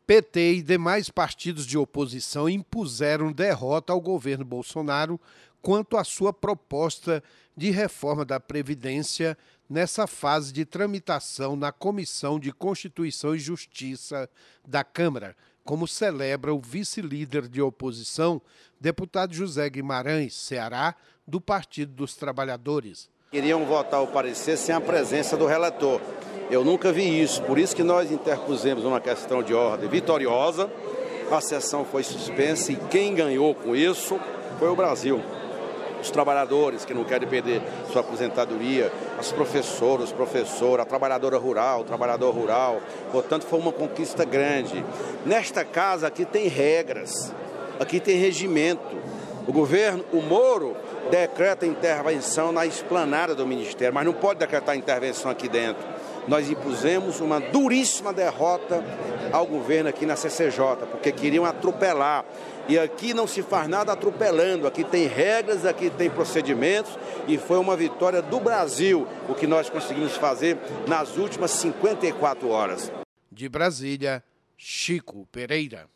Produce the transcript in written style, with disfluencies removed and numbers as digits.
PT e demais partidos de oposição impuseram derrota ao governo Bolsonaro quanto à sua proposta de reforma da Previdência nessa fase de tramitação na Comissão de Constituição e Justiça da Câmara, como celebra o vice-líder de oposição, deputado José Guimarães, Ceará, do Partido dos Trabalhadores. Queriam votar o parecer sem a presença do relator. Eu nunca vi isso, por isso que nós interpusemos uma questão de ordem vitoriosa, a sessão foi suspensa e quem ganhou com isso foi o Brasil. Os trabalhadores que não querem perder sua aposentadoria, as professoras, a trabalhadora rural, o trabalhador rural, portanto foi uma conquista grande. Nesta casa aqui tem regras, aqui tem regimento. O governo, o Moro, decreta intervenção na esplanada do Ministério, mas não pode decretar intervenção aqui dentro. Nós impusemos uma duríssima derrota ao governo aqui na CCJ, porque queriam atropelar. E aqui não se faz nada atropelando, aqui tem regras, aqui tem procedimentos e foi uma vitória do Brasil o que nós conseguimos fazer nas últimas 54 horas. De Brasília, Chico Pereira.